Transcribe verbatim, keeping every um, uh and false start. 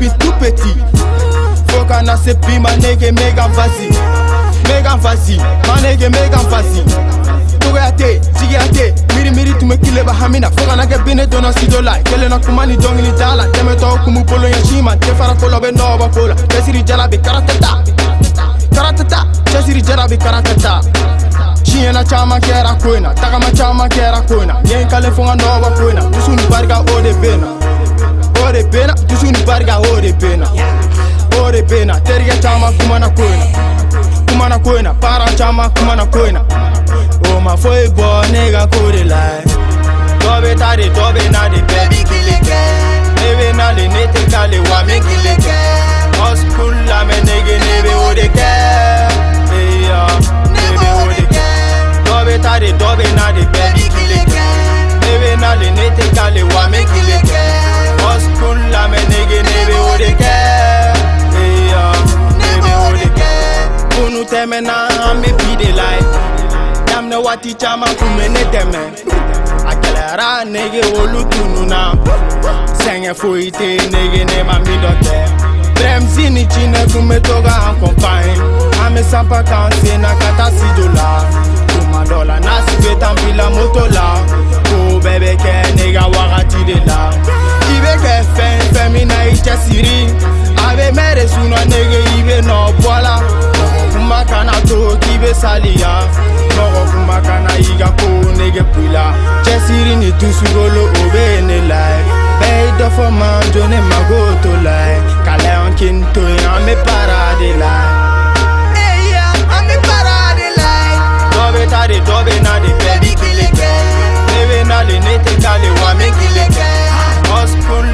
depuis tout petit. Faut qu'on a ce prix, ma nègre méga facile. Méga facile, ma nègre méga facile. Togoyate, Zigate, Miri Miri tu me kille bahamina. Faut qu'on a que bine dono si dola. Kele na kumani dongi ni dala. Teme to kumu polo ya shima. Te fara kolo be nova kola. Tesiri jala be karatata. Karatata, tesiri jala be karatata. Chiena chama kera koina. Takama chama kera koina. Yen kale fonga nova koina. Tusuni barga ode pena. Ode pena, tusuni barga ode pena. Ode pena, teriga chama kumana koina. Kumana koina, para chama kumana koina. Oh ma foi boy nigga kuri lai. Dobe tari dobe na de baby kileke. Neve na le nete kale wa me kileke. Hospital la me nigga neve ode ke. Hey ya, neve ode ke. Dobe tari dobe na de baby kileke. Neve na le nete kale wa me kileke. Hospital la me nigga neve ode ke. Hey ya, neve ode ke. Unu teme na ambe pide lai. Amna wati chama kumene teme Akelara nege olu tununa Senge fuite nege ne mami doke Bremzi ni chine kume toga accompagne Ame sampa kanse na kata si dola Kuma dola nasi betan pila moto la Ko bebe ke nega wakati de la Ibe ke fen femina iche siri Ave mere suna nege ibe no poala Kuma kana to kibe salia Mogo kuma kana iga ko nege pula Chesiri ni tusugolo obe ne lai Bay do for man jone magoto lai Kale on kinto ame parade lai Hey ya ame parade lai Dobe tari dobe na de baby kileke Neve na le nete kale wa me kileke Hospital